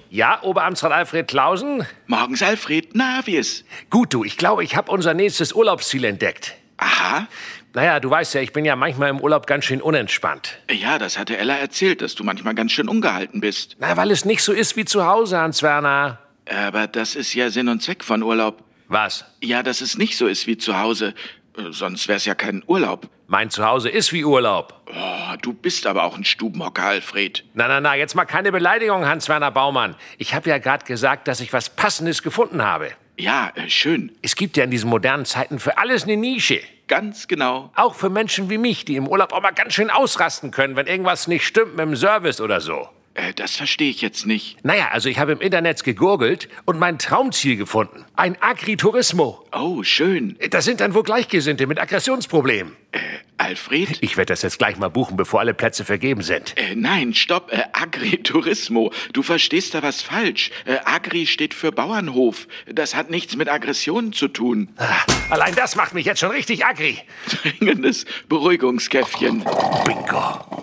Ja, Oberamtsrat Alfred Clausen? Morgens, Alfred. Na, wie ist? Gut, du, ich glaube, ich habe unser nächstes Urlaubsziel entdeckt. Aha. Naja, du weißt ja, ich bin ja manchmal im Urlaub ganz schön unentspannt. Ja, das hatte Ella erzählt, dass du manchmal ganz schön ungehalten bist. Na, weil es nicht so ist wie zu Hause, Hans-Werner. Aber das ist ja Sinn und Zweck von Urlaub. Was? Ja, dass es nicht so ist wie zu Hause. Sonst wär's ja kein Urlaub. Mein Zuhause ist wie Urlaub. Oh, du bist aber auch ein Stubenhocker, Alfred. Na, jetzt mal keine Beleidigung, Hans-Werner Baumann. Ich habe ja gerade gesagt, dass ich was Passendes gefunden habe. Ja, schön. Es gibt ja in diesen modernen Zeiten für alles eine Nische. Ganz genau. Auch für Menschen wie mich, die im Urlaub auch mal ganz schön ausrasten können, wenn irgendwas nicht stimmt mit dem Service oder so. Das verstehe ich jetzt nicht. Naja, also ich habe im Internet gegurgelt und mein Traumziel gefunden. Ein Agriturismo. Oh, schön. Das sind dann wohl Gleichgesinnte mit Aggressionsproblemen. Alfred? Ich werde das jetzt gleich mal buchen, bevor alle Plätze vergeben sind. Nein, stopp. Agriturismo. Du verstehst da was falsch. Agri steht für Bauernhof. Das hat nichts mit Aggressionen zu tun. Allein das macht mich jetzt schon richtig aggri. Dringendes Beruhigungskäffchen. Bingo.